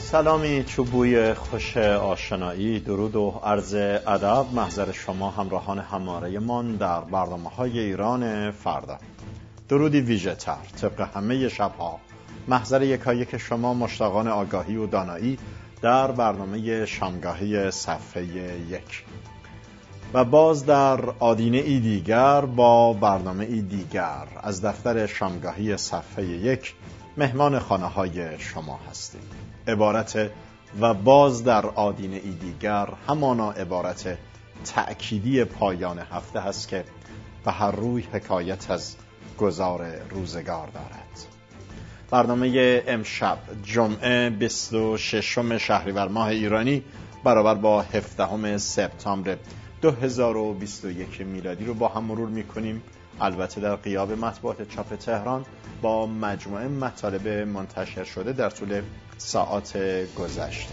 سلامی چوبوی خوش آشنایی، درود و عرض ادب محضر شما همراهان هماره من در برنامه‌های ایران فردا. درودی ویژه تر طبق همه شبها محضر یکایک شما مشتاقان آگاهی و دانایی در برنامه شامگاهی صفحه 1 و باز در آدینه ای دیگر با برنامه ای دیگر از دفتر شامگاهی صفحه 1 مهمان خانه های شما هستیم. عبارت و باز در آدینه ای دیگر همانا عبارت تأکیدی پایان هفته هست که به هر روی حکایت از گذار روزگار دارد. برنامه امشب جمعه 26 شهریور ماه ایرانی برابر با 17 سپتامبر 2021 میلادی رو با هم مرور میکنیم، البته در غیاب مطبوعات چاپ تهران با مجموعه مطالب منتشر شده در طول ساعات گذشته.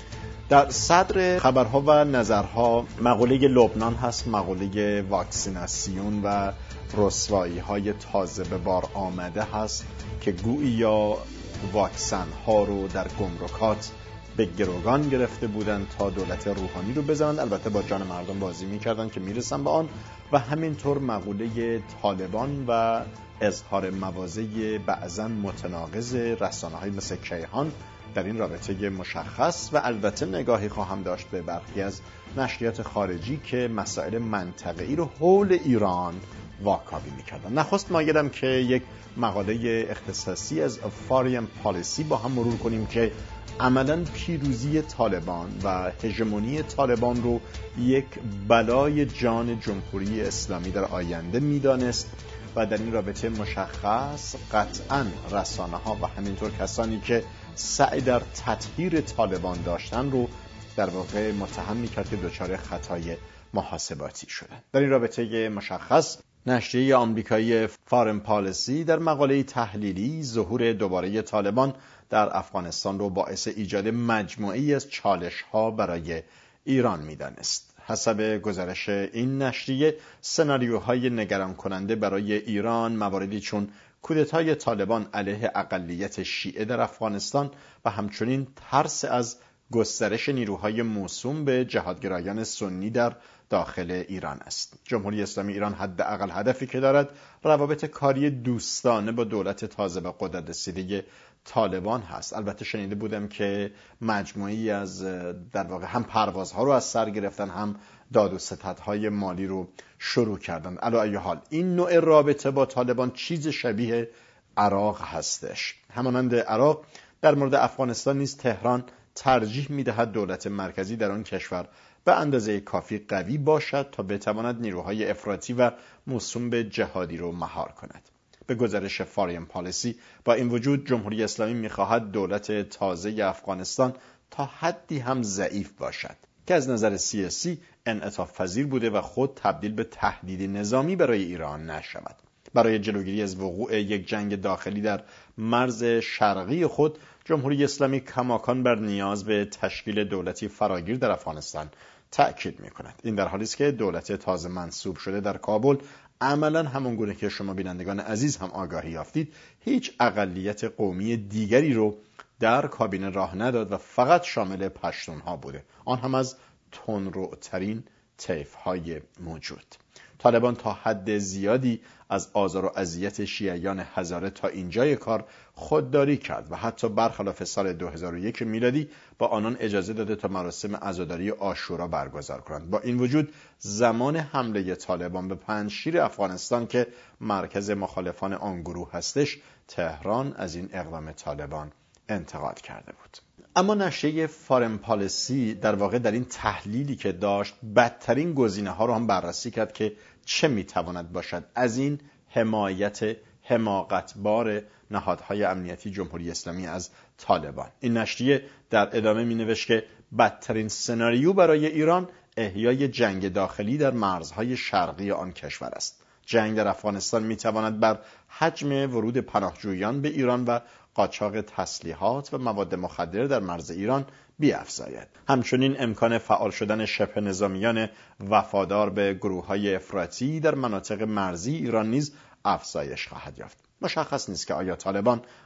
در صدر خبرها و نظرها مقوله لبنان هست، مقوله واکسیناسیون و رسوایی های تازه به بار آمده هست که گوییا واکسن ها رو در گمرکات به گروگان گرفته بودند تا دولت روحانی رو بزنند، البته با جان مردم بازی میکردن که میرسن به آن. و همینطور مقوله طالبان و اظهار مواضع بعضا متناقض رسانه‌های مثل کیهان در این رابطه مشخص، و البته نگاهی خواهم داشت به برخی از نشریات خارجی که مسائل منطقه‌ای رو حول ایران واکاوی میکردن. نخست مایلم که یک مقاله اختصاصی از فارین پالیسی با هم مرور کنیم که عملاً پیروزی طالبان و هژمونی طالبان رو یک بلای جان جمهوری اسلامی در آینده میدانست و در این رابطه مشخص قطعاً رسانه‌ها و همینطور کسانی که سعی در تطهیر طالبان داشتن رو در واقع متهم می‌کرد که دچار خطای محاسباتی شدن. در این رابطه مشخص نشریه آمریکایی فارن پالیسی در مقاله تحلیلی ظهور دوباره طالبان در افغانستان رو باعث ایجاد مجموعه‌ای از چالش‌ها برای ایران می‌دانست. حسب گزارش این نشریه سناریوهای نگران کننده برای ایران مواردی چون کودتای طالبان علیه اقلیت شیعه در افغانستان و همچنین ترس از گسترش نیروهای موسوم به جهادگرایان سنی در داخل ایران است. جمهوری اسلامی ایران حداقل هدفی که دارد روابط کاری دوستانه با دولت تازه به قدرت رسیده طالبان هست. البته شنیده بودم که مجموعی از در واقع هم پروازها رو از سر گرفتن، هم داد و ستدهای مالی رو شروع کردن. علی ای حال این نوع رابطه با طالبان چیز شبیه عراق هستش. همانند عراق در مورد افغانستان نیز تهران ترجیح می‌دهد دولت مرکزی در آن کشور به اندازه کافی قوی باشد تا بتواند نیروهای افراطی و موسوم به جهادی رو مهار کند. به گزارش فارین پالیسی با این وجود جمهوری اسلامی می‌خواهد دولت تازه افغانستان تا حدی هم ضعیف باشد که از نظر سیاسی انعطاف پذیر بوده و خود تبدیل به تهدید نظامی برای ایران نشود. برای جلوگیری از وقوع یک جنگ داخلی در مرز شرقی خود جمهوری اسلامی کماکان بر نیاز به تشکیل دولتی فراگیر در افغانستان تأکید می‌کند. این در حالی است که دولت تازه منصوب شده در کابل عملاً همون گونه که شما بینندگان عزیز هم آگاهی یافتید هیچ اقلیت قومی دیگری رو در کابینه راه نداد و فقط شامل پشتونها بوده، آن هم از تندروترین طیف‌های موجود. طالبان تا حد زیادی از آزار و اذیت شیعیان هزاره تا اینجای کار خودداری کرد و حتی برخلاف سال 2001 میلادی با آنان اجازه داده تا مراسم عزاداری عاشورا برگزار کنند. با این وجود زمان حمله طالبان به پنجشیر افغانستان که مرکز مخالفان آن گروه هستش، تهران از این اقدام طالبان انتقاد کرده بود. اما نشریه فارن پالیسی در واقع در این تحلیلی که داشت بدترین گزینه‌ها رو هم بررسی کرد که چه میتواند باشد از این حمایت حماقتبار نهادهای امنیتی جمهوری اسلامی از طالبان. این نشریه در ادامه مینوشت که بدترین سناریو برای ایران احیای جنگ داخلی در مرزهای شرقی آن کشور است. جنگ در افغانستان میتواند بر حجم ورود پناهجویان به ایران و قاچاق تسلیحات و مواد مخدر در مرز ایران بیفزاید. همچنین امکان فعال شدن شبه نظامیان وفادار به گروه‌های افراطی در مناطق مرزی ایران نیز افزایش خواهد یافت. مشخص نیست که آیا طالبان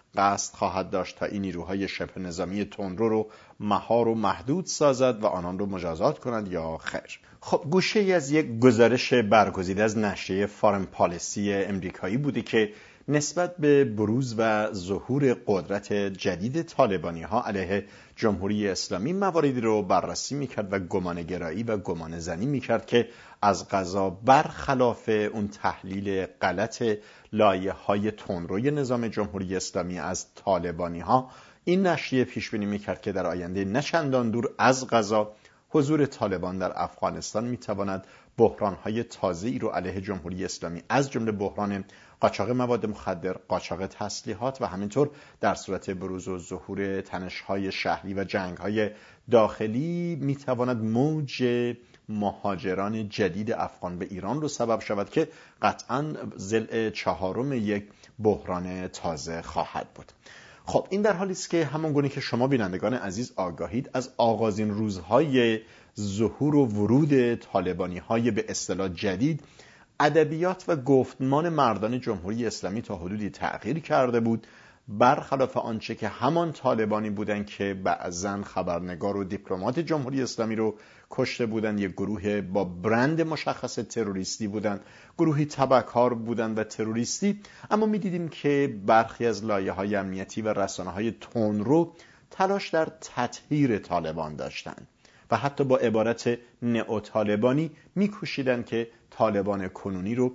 قصد خواهد داشت تا این نیروهای شبه نظامی تندرو رو مهار و محدود سازد و آنان رو مجازات کند یا خیر؟ خب گوشه ای از یک گزارش برگزیده از نشریه فارن پالیسی امریکایی بوده که نسبت به بروز و ظهور قدرت جدید طالبانی ها علیه جمهوری اسلامی مواردی رو بررسی میکرد و گمانه‌گرایی و گمانه‌زنی میکرد که از قضا برخلاف اون تحلیل غلط لایه‌های تندروی نظام جمهوری اسلامی از طالبانی ها، این نشریه پیش بینی میکرد که در آینده نه چندان دور از قضا حضور طالبان در افغانستان میتواند بحران‌های تازه‌ای رو علیه جمهوری اسلامی از جمله بحران قاچاق مواد مخدر، قاچاق تسلیحات و همینطور در صورت بروز و ظهور تنش‌های شهری و جنگ‌های داخلی میتواند موج مهاجران جدید افغان به ایران رو سبب شود که قطعاً ضلع چهارم یک بحران تازه خواهد بود. خب این در حالی است که همان گونه که شما بینندگان عزیز آگاهید، از آغازین روزهای ظهور و ورود طالبانی‌های به اصطلاح جدید، ادبیات و گفتمان مردان جمهوری اسلامی تا حدودی تغییر کرده بود، برخلاف آنچه که همان طالبانی بودند که بعضاً خبرنگار و دیپلمات جمهوری اسلامی رو کشته بودند. یک گروه با برند مشخص تروریستی بودند، گروهی تبهکار بودند و تروریستی. اما می‌دیدیم که برخی از لایه‌های امنیتی و رسانه‌های تندرو تلاش در تطهیر طالبان داشتند و حتی با عبارت نئوطالبانی می‌کوشیدند که طالبان کنونی رو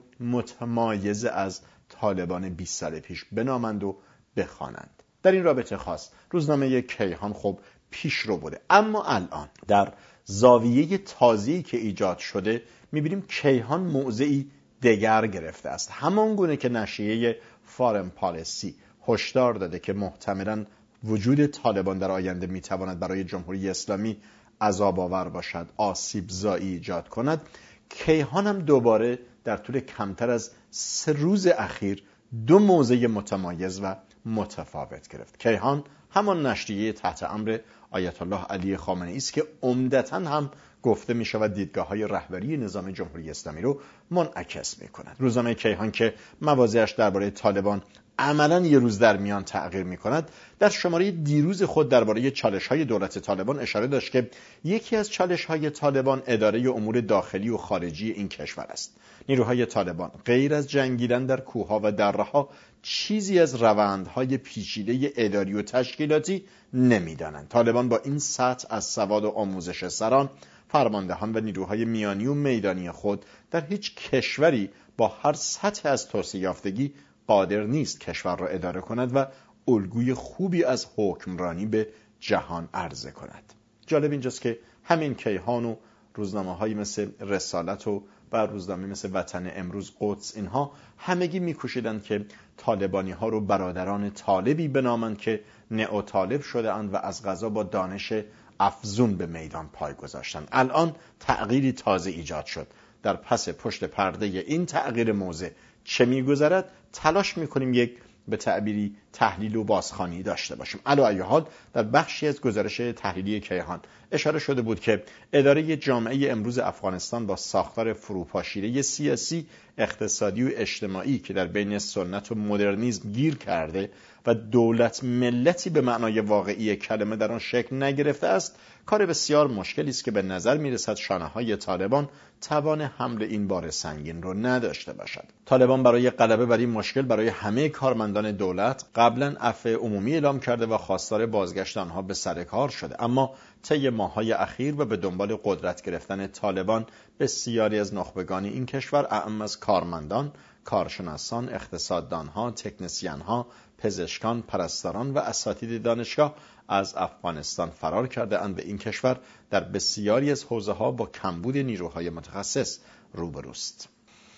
متمایز از طالبان 20 سال پیش بنامند و بخوانند. در این رابطه خاص روزنامه کیهان خب پیشرو بوده، اما الان در زاویه تازه‌ای که ایجاد شده می‌بینیم کیهان موضعی دگر گرفته است. همان گونه که نشریه فارن پالیسی هشدار داده که محتملاً وجود طالبان در آینده می‌تواند برای جمهوری اسلامی عذاب آور باشد، آسیب زایی ایجاد کند، کیهان هم دوباره در طول کمتر از 3 روز اخیر 2 موضع متمایز و متفاوت گرفت. کیهان همان نشریه تحت امر آیت الله علی خامنه‌ای است که عمدتاً هم گفته می شود دیدگاه‌های رهبری نظام جمهوری اسلامی رو منعکس می کند. روزنامه کیهان که مواضعش درباره طالبان عملاً یه روز در میان تغییر می کند، در شماره دیروز خود درباره چالش‌های دولت طالبان اشاره داشت که یکی از چالش‌های طالبان اداره امور داخلی و خارجی این کشور است. نیروهای طالبان غیر از جنگیدن در کوه‌ها و دره‌ها چیزی از روندهای پیچیده اداری و تشکیلاتی نمی‌دانند. طالبان با این سطح از سواد و آموزش سران، فرماندهان و نیروهای میانی و میدانی خود در هیچ کشوری با هر سطح از توسعه یافتگی قادر نیست کشور را اداره کند و الگوی خوبی از حکمرانی به جهان عرضه کند. جالب اینجاست که همین کیهان و روزنامه‌هایی مثل رسالت و روزنامه مثل وطن امروز، قدس، اینها همگی می‌کوشیدند که طالبانی‌ها رو برادران طالبی بنامند که نئوطالب شده‌اند و از قضا با دانش افزون به میدان پای گذاشتند. الان تغییری تازه ایجاد شد. در پس پشت پرده این تغییر موضع چه می‌گذرد؟ تلاش می‌کنیم یک به تعبیری تحلیل و بازخوانی داشته باشیم. علی ای حال در بخشی از گزارش تحلیلی کیهان اشاره شده بود که اداره جامعه امروز افغانستان با ساختار فروپاشیده سیاسی، اقتصادی و اجتماعی که در بین سنت و مدرنیسم گیر کرده و دولت ملتی به معنای واقعی کلمه در آن شکل نگرفته است، کار بسیار مشکلی است که به نظر میرسد شانه‌های طالبان توان حمل این بار سنگین رو نداشته باشد. طالبان برای غلبه بر این مشکل برای همه کارمندان دولت قبلا عفو عمومی اعلام کرده و خواستار بازگشت آنها به سر کار شده، اما طی ماه‌های اخیر و به دنبال قدرت گرفتن طالبان بسیاری از نخبگان این کشور، اعم از کارمندان، کارشناسان، اقتصاددانها، تکنسین‌ها، پزشکان، پرستاران و اساتید دانشگاه از افغانستان فرار کرده اند و این کشور در بسیاری از حوزه‌ها با کمبود نیروهای متخصص روبروست.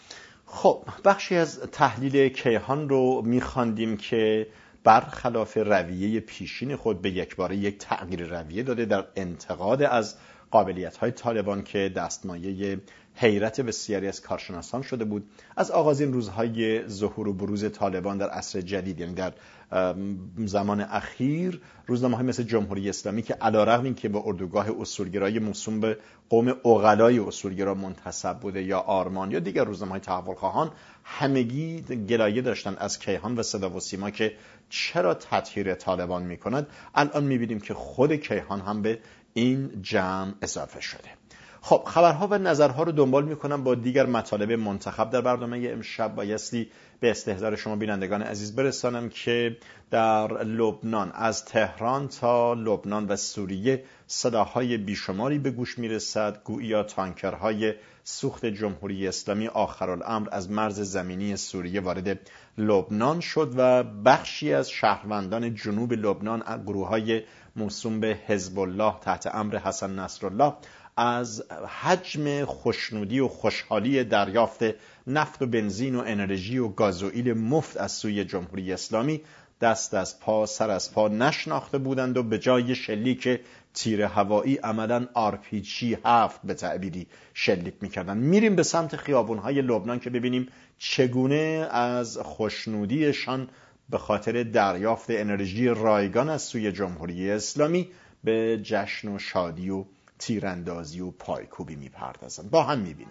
خب بخشی از تحلیل کیهان رو می‌خواندیم که برخلاف رویه پیشین خود به یکباره یک تغییر رویه داده در انتقاد از قابلیت‌های طالبان که دستمایه حیرت بسیاری از کارشناسان شده بود. از آغازین روزهای ظهور و بروز طالبان در عصر جدید، یعنی در زمان اخیر روزنامه‌های مثل جمهوری اسلامی که علیرغم اینکه به اردوگاه اصولگرای موسوم به قوم عقلای اصولگرا منتسب بوده یا آرمان یا دیگر روزنامه‌های تحولخواهان، همگی گلایه داشتن از کیهان و صدا و سیما که چرا تطهیر طالبان می‌کند. الان می‌بینیم که خود کیهان هم به این جمع اضافه شده. خب خبرها و نظرها رو دنبال میکنم با دیگر مطالب منتخب در برنامه امشب. بایستی به استحضار شما بینندگان عزیز برسانم که در لبنان، از تهران تا لبنان و سوریه، صداهای بیشماری به گوش میرسد. گویا تانکرهای سوخت جمهوری اسلامی آخرالامر از مرز زمینی سوریه وارد لبنان شد و بخشی از شهروندان جنوب لبنان، گروه‌های موسوم به حزب الله تحت امر حسن نصرالله، از حجم خوشنودی و خوشحالی دریافت نفت و بنزین و انرژی و گازوئیل مفت از سوی جمهوری اسلامی دست از پا سر از پا نشناخته بودند و به جای شلیک تیر هوایی عملاً RPG 7 به تعبیری شلیک می‌کردند. میریم به سمت خیابون‌های لبنان که ببینیم چگونه از خوشنودیشان به خاطر دریافت انرژی رایگان از سوی جمهوری اسلامی به جشن و شادی و تیراندازی و پایکوبی میپردازند. با هم میبینیم.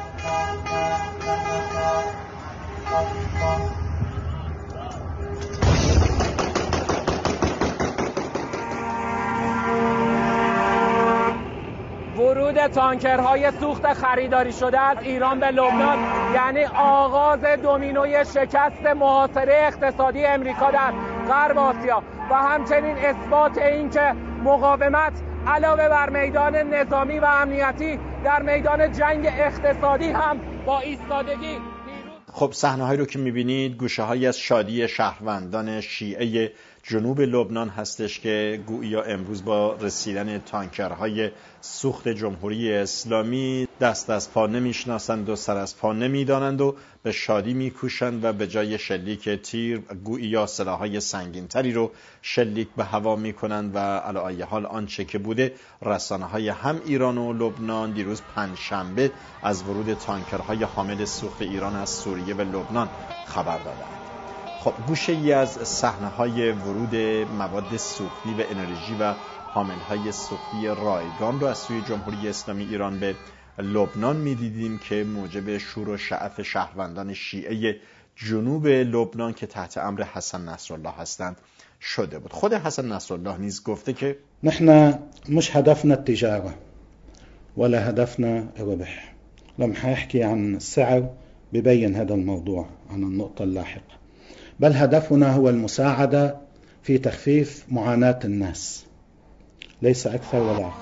ورود تانکرهای سوخت خریداری شده از ایران به لبنان یعنی آغاز دومینوی شکست محاصره اقتصادی امریکا در غرب آسیا و همچنین اثبات اینکه مقاومت علاوه بر میدان نظامی و امنیتی در میدان جنگ اقتصادی هم با ایستادگی. خب صحنه‌هایی رو که می‌بینید گوشه‌هایی از شادی شهروندان شیعه جنوب لبنان هستش که گویا امروز با رسیدن تانکرهای سوخت جمهوری اسلامی دست از پا نمیشناسند و سر از پا نمیدانند و به شادی میکوشند و به جای شلیک تیر گویا سلاح‌های سنگین‌تری رو شلیک به هوا میکنند و علی ای حال آنچه که بوده، رسانه‌های هم ایران و لبنان دیروز پنجشنبه از ورود تانکرهای حامل سوخت ایران از سوریه و لبنان خبر دادند. خب گوشه‌ای از صحنه‌های ورود مواد سوختی و انرژی و حامل‌های سوختی رایگان رو از سوی جمهوری اسلامی ایران به لبنان می‌دیدیم که موجب شور و شعف شهروندان شیعه جنوب لبنان که تحت امر حسن نصرالله هستند شده بود. خود حسن نصرالله نیز گفته که نحن مش هدفنا التجارة ولا هدفنا الربح. لما حاحكي عن السعر ببين هذا الموضوع عن النقطة اللاحقة. بل هدفنا هو المساعدة في تخفيف معاناة الناس ليس أكثر ولا أقل.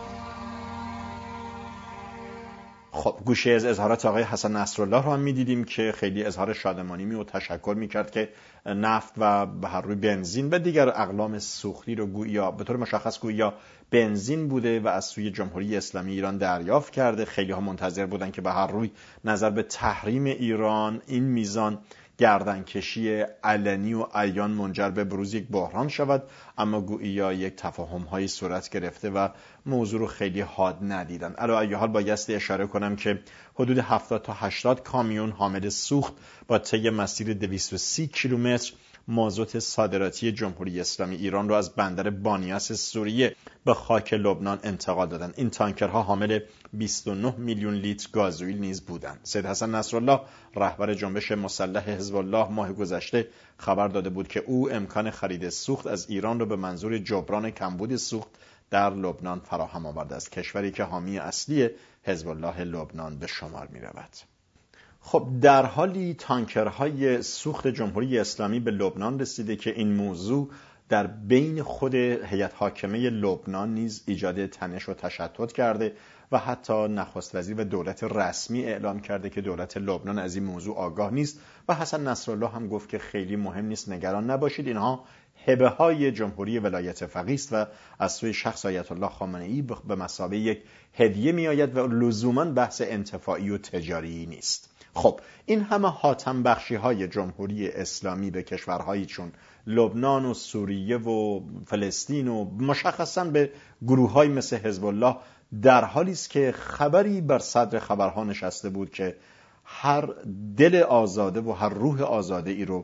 خب گوشه از اظهارات آقای حسن نصرالله رو هم می‌دیدیم که خیلی اظهار شادمانی و تشکر می‌کرد که نفت و به هر روی بنزین و دیگر اقلام سوختی رو گویا به طور مشخص گویا بنزین بوده و از سوی جمهوری اسلامی ایران دریافت کرده. خیلی ها منتظر بودن که به هر روی نظر به تحریم ایران این میزان گردنکشی علنی و عیان منجر به بروز یک بحران شود، اما گویا یک تفاهم‌هایی صورت گرفته و موضوع رو خیلی حاد ندیدن. علی ای حال بایستی اشاره کنم که حدود 70 تا 80 کامیون حامل سوخت با طی مسیر 230 کیلومتر مازوت صادراتی جمهوری اسلامی ایران رو از بندر بانیاس سوریه به خاک لبنان انتقال دادند. این تانکرها حامل 29 میلیون لیتر گازوئیل نیز بودند. سید حسن نصرالله رهبر جنبش مسلح حزب الله ماه گذشته خبر داده بود که او امکان خرید سوخت از ایران را به منظور جبران کمبود سوخت در لبنان فراهم آورده است، کشوری که حامی اصلی حزب الله لبنان به شمار می رود. خب در حالی تانکرهای سوخت جمهوری اسلامی به لبنان رسیده که این موضوع در بین خود هیئت حاکمه لبنان نیز ایجاد تنش و تشتت کرده و حتی نخست وزیر و دولت رسمی اعلام کرده که دولت لبنان از این موضوع آگاه نیست و حسن نصرالله هم گفت که خیلی مهم نیست، نگران نباشید، اینها هبه های جمهوری ولایت فقیه است و از سوی شخص آیت الله خامنه‌ای به مثابه یک هدیه می آید و لزوما بحث انتفاعی و تجاری نیست. خب این همه حاتم بخشی های جمهوری اسلامی به کشورهایی چون لبنان و سوریه و فلسطین و مشخصاً به گروه‌های مثل حزب الله در حالی است که خبری بر صدر خبرها نشسته بود که هر دل آزاده و هر روح آزاده ای رو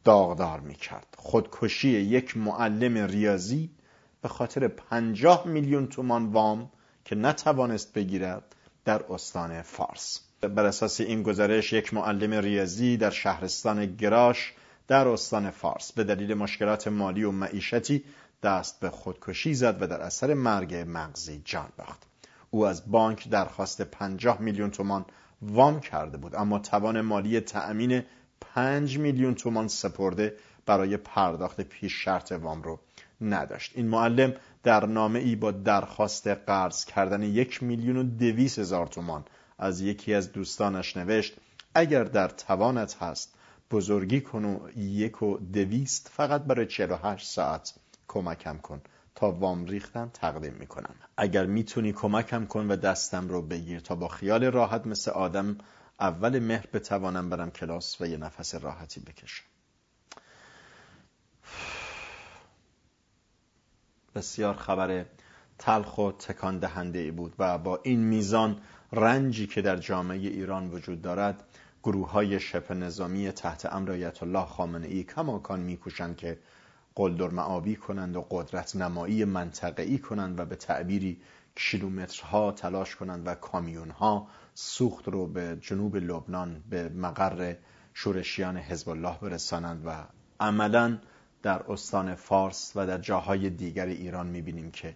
داغدار میکرد. خودکشی یک معلم ریاضی به خاطر 50 میلیون تومان وام که نتوانست بگیرد در استان فارس. بر اساس این گزارش یک معلم ریاضی در شهرستان گراش در استان فارس به دلیل مشکلات مالی و معیشتی دست به خودکشی زد و در اثر مرگ مغزی جان باخت. او از بانک درخواست 50 میلیون تومان وام کرده بود، اما توان مالی تأمین 5 میلیون تومان سپرده برای پرداخت پیش شرط وام رو نداشت. این معلم در نامه‌ای با درخواست قرض کردن 1,200,000 تومان از یکی از دوستانش نوشت: اگر در توانت هست بزرگی کن و 1,200 فقط برای 48 ساعت کمکم کن، تا وام ریختن تقدیم میکنم. اگر میتونی کمکم کن و دستم رو بگیر تا با خیال راحت مثل آدم اول مهر بتوانم برم کلاس و یه نفس راحتی بکشم. بسیار خبر تلخ و تکان دهنده بود و با این میزان رنجی که در جامعه ایران وجود دارد، گروه‌های شبه نظامی تحت امر آیت الله خامنه‌ای کماکان می‌کوشند که قلدرمآبی کنند و قدرت نمایی منطقه‌ای کنند و به تعبیری کیلومترها تلاش کنند و کامیون‌ها سوخت رو به جنوب لبنان به مقر شورشیان حزب الله برسانند و عملاً در استان فارس و در جاهای دیگر ایران می‌بینیم که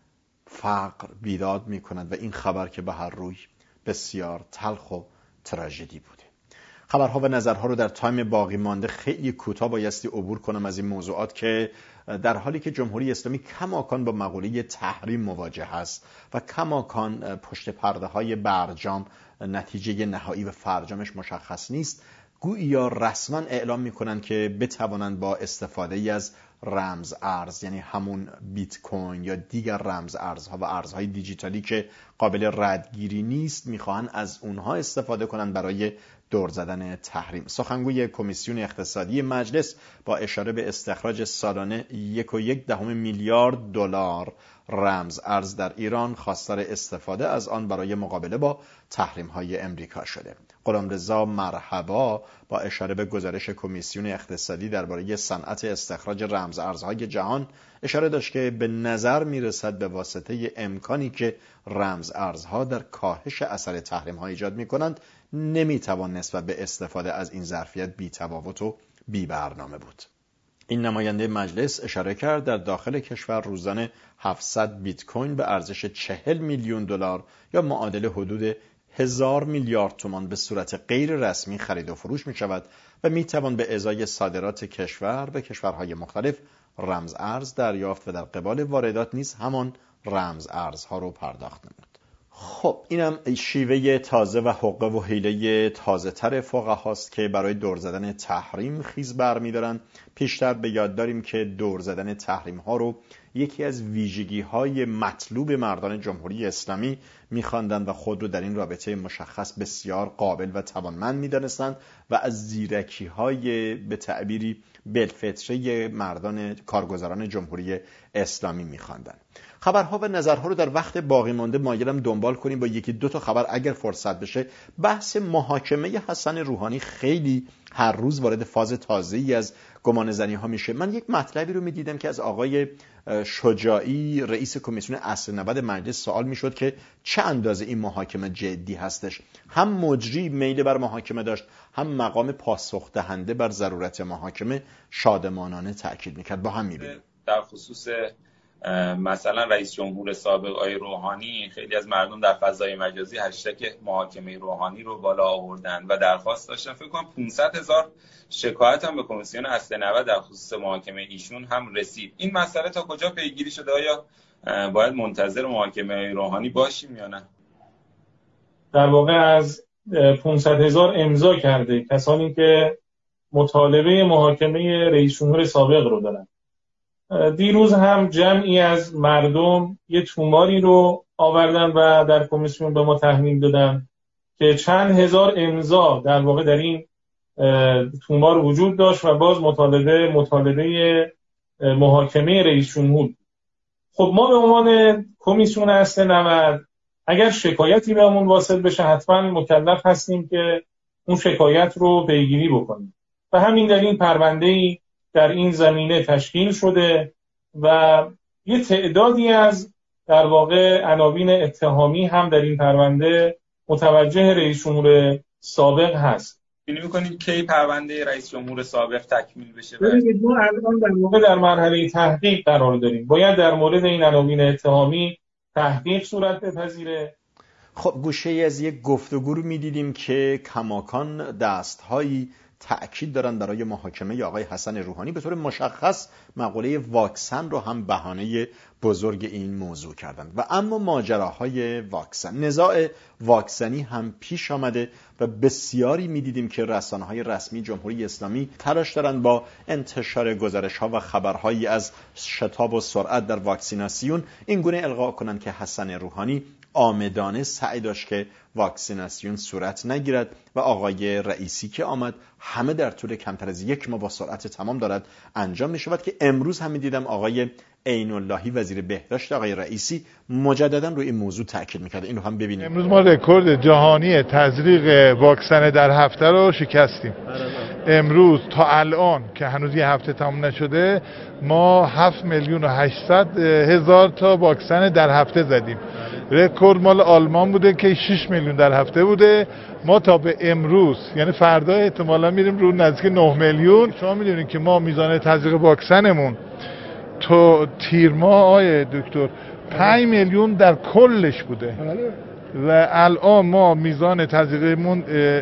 فقر بیداد می‌کند و این خبر که به هر روی بسیار تلخ و تراژدی بوده. خبرها و نظرها رو در تایم باقی مانده خیلی کوتاه بایستی عبور کنم از این موضوعات که در حالی که جمهوری اسلامی کماکان با مقوله تحریم مواجه است و کماکان پشت پرده های برجام نتیجه نهایی و فرجامش مشخص نیست، گویا رسما اعلام میکنند که بتوانند با استفاده از رمز ارز، یعنی همون بیت کوین یا دیگر رمز ارزها و ارزهای دیجیتالی که قابل ردگیری نیست، میخواهند از اونها استفاده کنند برای دور زدن تحریم. سخنگوی کمیسیون اقتصادی مجلس با اشاره به استخراج سالانه 1.1 میلیارد دلار رمز ارز در ایران خواستار استفاده از آن برای مقابله با تحریم‌های امریکا شده. غلامرضا مرحبا با اشاره به گزارش کمیسیون اقتصادی درباره صنعت استخراج رمز ارزهای جهان اشاره داشت که به نظر میرسد به واسطه امکانی که رمز ارزها در کاهش اثر تحریم‌ها ایجاد می‌کنند نمیتوان نسبت به استفاده از این ظرفیت بی تفاوت و بی برنامه بود. این نماینده مجلس اشاره کرد در داخل کشور روزانه 700 بیت کوین به ارزش 40 میلیون دلار یا معادل حدود 1000 میلیارد تومان به صورت غیر رسمی خرید و فروش می شود و می توان به ازای صادرات کشور به کشورهای مختلف رمز ارز دریافت و در قبال واردات نیز همان رمز ارزها رو پرداخت نمود. خب اینم شیوه تازه و حقه و حیله تازه تر فقهاست که برای دور زدن تحریم خیز برمی‌دارند. پیشتر به یاد داریم که دور زدن تحریم ها رو یکی از ویژگی های مطلوب مردان جمهوری اسلامی می‌خواندند و خود رو در این رابطه مشخص بسیار قابل و توانمند می‌دانستند و از زیرکی های به تعبیری بالفطره مردان کارگزاران جمهوری اسلامی می‌خواندند. خبرها و نظرها رو در وقت باقی مانده مایلم دنبال کنیم با یکی دو تا خبر اگر فرصت بشه. بحث محاکمه حسن روحانی خیلی هر روز وارد فاز تازه‌ای از گمانه‌زنی ها میشه. من یک مطلبی رو میدیدم که از آقای شجاعی رئیس کمیسیون اصل 90 مجلس سوال میشد که چه اندازه این محاکمه جدی هستش. هم مجری میل بر محاکمه داشت، هم مقام پاسخ دهنده بر ضرورت محاکمه شادمانانه تاکید میکرد. با هم میبینیم در خصوص مثلا رئیس جمهور سابق آقای روحانی خیلی از مردم در فضای مجازی هشتگ محاکمه روحانی رو بالا آوردن و درخواست داشتن. فکر کنم 500,000 شکایت هم به کمیسیون اصل 90 در خصوص محاکمه ایشون هم رسید. این مسئله تا کجا پیگیری شده؟ آیا باید منتظر محاکمه روحانی باشیم یا نه؟ در واقع از 500,000 امضا کرده کسانی که مطالبه محاکمه رئیس جمهور سابق رو دارن. دیروز هم جمعی از مردم یه توماری رو آوردن و در کمیسیون به ما تحویل دادن که چند هزار امضا در واقع در این تومار وجود داشت و باز مطالبه محاکمه رئیس جمهور. خب ما به عنوان کمیسیون اصل 90 اگر شکایتی بهمون واصل بشه حتما مکلف هستیم که اون شکایت رو پیگیری بکنیم و همین دلیل پرونده‌ای در این زمینه تشکیل شده و یه تعدادی از در واقع عناوین اتهامی هم در این پرونده متوجه رئیس جمهور سابق هست. بینی می‌کنید کی پرونده رئیس جمهور سابق تکمیل بشه؟ ببینید ما الان در واقع در مرحله تحقیق قرار داریم. باید در مورد این عناوین اتهامی تحقیق صورت بپذیره. خب گوشه از یک گفتگو رو می‌دیدیم که کماکان دست‌هایی تأکید دارن برای محاکمه آقای حسن روحانی، به طور مشخص مقوله واکسن رو هم بهانه بزرگ این موضوع کردند. و اما ماجراهای واکسن، نزاع واکسنی هم پیش آمده و بسیاری می‌دیدیم که رسانه‌های رسمی جمهوری اسلامی تلاش دارند با انتشار گزارش‌ها و خبرهایی از شتاب و سرعت در واکسیناسیون این گونه القا کنند که حسن روحانی عامدانه سعی داشت که واکسیناسیون صورت نگیرد و آقای رئیسی که آمد همه در طول کمتر از یک ماه با سرعت تمام دارد انجام می شود، که امروز هم دیدم آقای عین اللهی وزیر بهداشت آقای رئیسی مجددا روی این موضوع تاکید می‌کرد. اینو هم ببینیم. امروز ما رکورد جهانی تزریق واکسن در هفته رو شکستیم. امروز تا الان که هنوز یه هفته تمام نشده ما 7,800,000 تا واکسن در هفته زدیم. رکورد مال آلمان بوده که 6 میلیون در هفته بوده. ما تا به امروز یعنی فردا احتمالاً میریم رو نزدیک 9 میلیون. شما میدونید که ما میزان تزریق واکسنمون تو تیر ماه آقای دکتر 5 میلیون در کلش بوده و الان ما میزان تزریقمون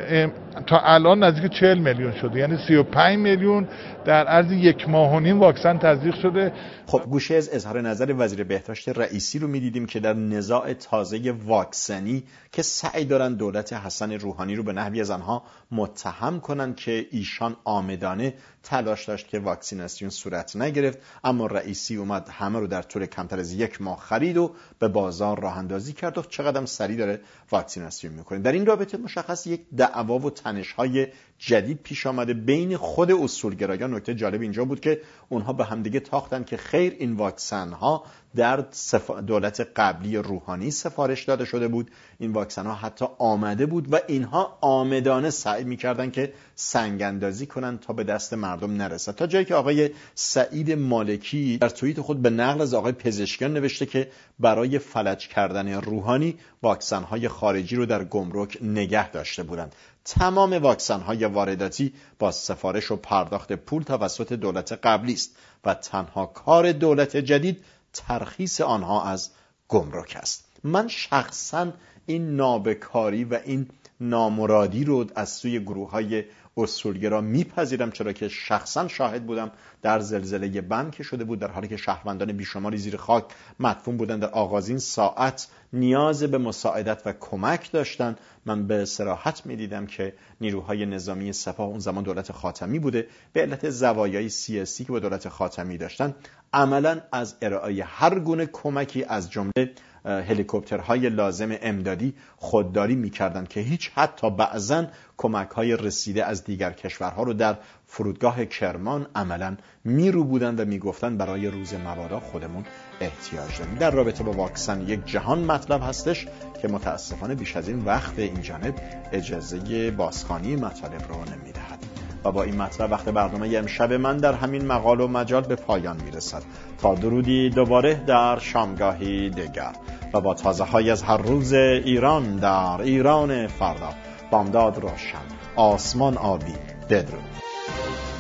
تا الان نزدیک 40 میلیون شده، یعنی 35 میلیون در عرض یک ماه و نیم واکسن تزریق شده. خب گوشه از اظهار نظر وزیر بهداشت رئیسی رو میدیدیم که در نزاع تازه واکسنی که سعی دارن دولت حسن روحانی رو به نحوی از آنها متهم کنن که ایشان عامدانه تلاش داشت که واکسیناسیون صورت نگرفت، اما رئیسی اومد همه رو در طول کمتر از یک ماه خرید و به بازار راه اندازی کرد و چقدر سریع داره واکسیناسیون میکنه. در این رابطه مشخص یک دعوا و تنش‌های جدید پیش آمده بین خود اصولگرایان. نکته جالب اینجا بود که اونها به همدیگه تاختن که خیر این واکسن ها در دولت قبلی روحانی سفارش داده شده بود، این واکسن ها حتی آمده بود و اینها عامدانه سعی میکردن که سنگ اندازی کنن تا به دست مردم نرسد، تا جایی که آقای سعید مالکی در توییت خود به نقل از آقای پزشکیان نوشته که برای فلج کردن روحانی واکسن های خارجی رو در گمرک نگه داشته بودند. تمام واکسن های وارداتی با سفارش و پرداخت پول توسط دولت قبلی است و تنها کار دولت جدید ترخیص آنها از گمرک است. من شخصا این نابکاری و این نامرادی رو از سوی گروه‌های اصولگرا میپذیرم، چرا که شخصا شاهد بودم در زلزله بند که شده بود، در حالی که شهروندان بیشماری زیر خاک مدفون بودند در آغازین ساعت نیاز به مساعدت و کمک داشتند. من به صراحت میدیدم که نیروهای نظامی سپاه، اون زمان دولت خاتمی بوده، به علت زوایای سیاسی که با دولت خاتمی داشتن عملا از ارائه هر گونه کمکی از جمله هلیکوپترهای لازم امدادی خودداری می‌کردند که هیچ حتی بعضاً کمک‌های رسیده از دیگر کشورها رو در فرودگاه کرمان عملاً میرو بودند و میگفتند برای روز مبادا خودمون احتیاج داریم. در رابطه با واکسن یک جهان مطلب هستش که متاسفانه بیش از این وقت این جانب اجازه بازخوانی مطالب رو نمیدهد. و با این مطلب وقت برنامه امشب من در همین مقال و مجال به پایان میرسد. تا درودی دوباره در شامگاهی دیگر و با تازه های از هر روز ایران در ایران فردا. بامداد روشن، آسمان آبی. بدرود.